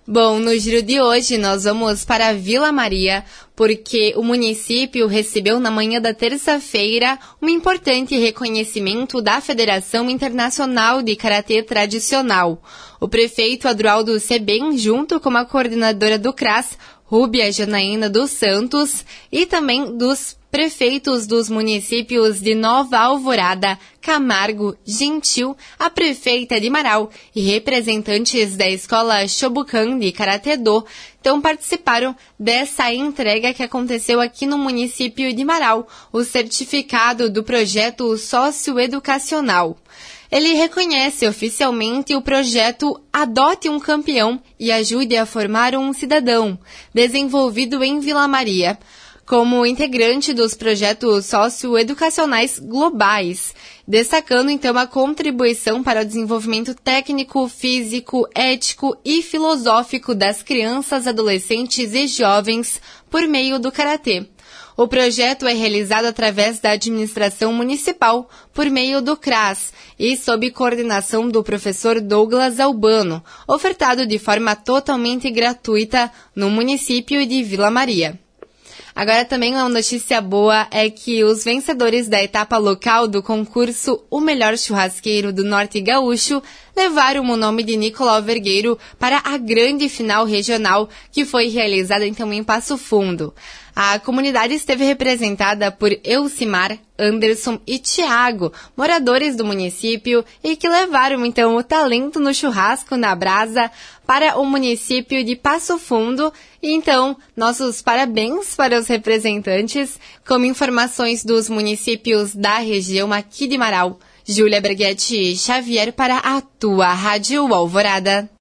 Bom, no giro de hoje nós vamos para Vila Maria, porque o município recebeu na manhã da terça-feira um importante reconhecimento da Federação Internacional de Karatê Tradicional. O prefeito Adroaldo Sebem, junto com a coordenadora do CRAS, Rúbia Janaína dos Santos, e também dos prefeitos dos municípios de Nova Alvorada, Camargo, Gentil, a prefeita de Marau e representantes da escola Shobukan de Karatê-do, então participaram dessa entrega que aconteceu aqui no município de Marau, o certificado do projeto socioeducacional. Ele reconhece oficialmente o projeto Adote um Campeão e Ajude a Formar um Cidadão, desenvolvido em Vila Maria, como integrante dos projetos socioeducacionais globais, destacando então a contribuição para o desenvolvimento técnico, físico, ético e filosófico das crianças, adolescentes e jovens por meio do karatê. O projeto é realizado através da administração municipal por meio do CRAS e sob coordenação do professor Douglas Albano, ofertado de forma totalmente gratuita no município de Vila Maria. Agora também uma notícia boa é que os vencedores da etapa local do concurso O Melhor Churrasqueiro do Norte Gaúcho levaram o nome de Nicolau Vergueiro para a grande final regional que foi realizada então em Passo Fundo. A comunidade esteve representada por Elcimar, Anderson e Tiago, moradores do município e que levaram então o talento no churrasco na brasa para o município de Passo Fundo. E então, nossos parabéns para os representantes, como informações dos municípios da região aqui de Marau. Júlia Berghetti Xavier para a tua Rádio Alvorada.